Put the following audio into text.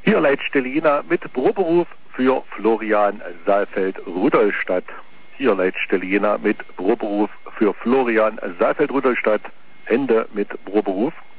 Hier leitet Stellina mit Proberuf für Florian Saalfeld-Rudolstadt. Hier leitet Stellina mit Proberuf für Florian Saalfeld-Rudolstadt. Ende mit Proberuf.